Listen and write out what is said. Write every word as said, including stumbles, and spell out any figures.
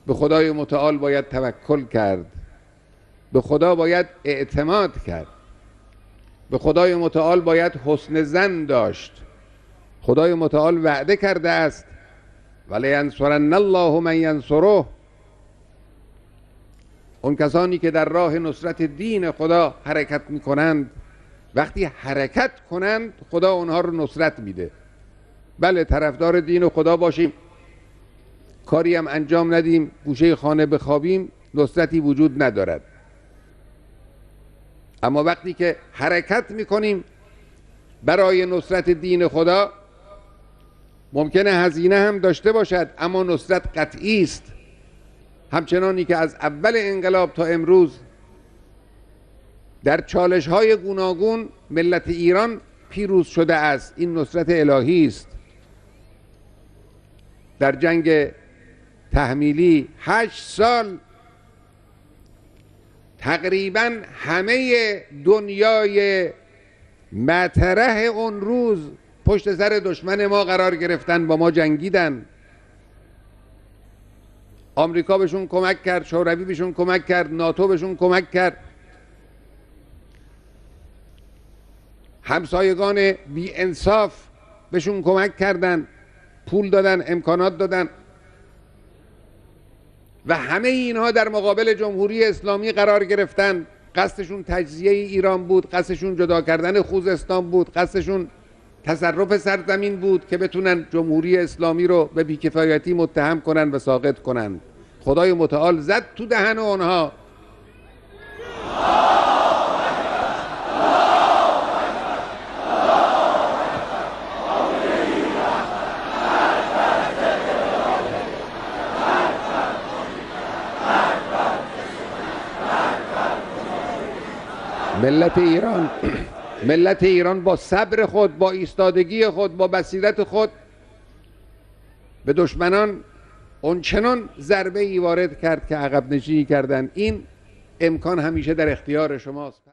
به خدای متعال باید توکل کرد، به خدا باید اعتماد کرد، به خدای متعال باید حسن ظن داشت. خدای متعال وعده کرده است ولینصرن الله من ینصره. اون کسانی که در راه نصرت دین خدا حرکت میکنند، وقتی حرکت کنند خدا اونها رو نصرت میده. بله طرفدار دین خدا باشیم، کاری هم انجام ندیم، گوشه خانه بخوابیم، نصرتی وجود ندارد. اما وقتی که حرکت میکنیم برای نصرت دین خدا، ممکنه هزینه هم داشته باشد اما نصرت قطعی است. همچنانی که از اول انقلاب تا امروز در چالش های گوناگون ملت ایران پیروز شده است، این نصرت الهی است. در جنگ تحمیلی هشت سال تقریبا همه دنیای مطرح اون روز پشت سر دشمن ما قرار گرفتن، با ما جنگیدن. آمریکا بهشون کمک کرد، شوروی بهشون کمک کرد، ناتو بهشون کمک کرد، همسایگان بی انصاف بهشون کمک کردن، پول دادن، امکانات دادن و همه اینها در مقابل جمهوری اسلامی قرار گرفتن. قصدشون تجزیه ایران بود، قصدشون جدا کردن خوزستان بود، قصدشون تصرف سرزمین بود که بتونن جمهوری اسلامی رو به بیکفایتی متهم کنن و ساقط کنن. خدای متعال زد تو دهن اونها. ملت ایران ملت ایران با صبر خود، با ایستادگی خود، با بصیرت خود به دشمنان اونچنان ضربه ای وارد کرد که عقب نشینی کردن. این امکان همیشه در اختیار شماست.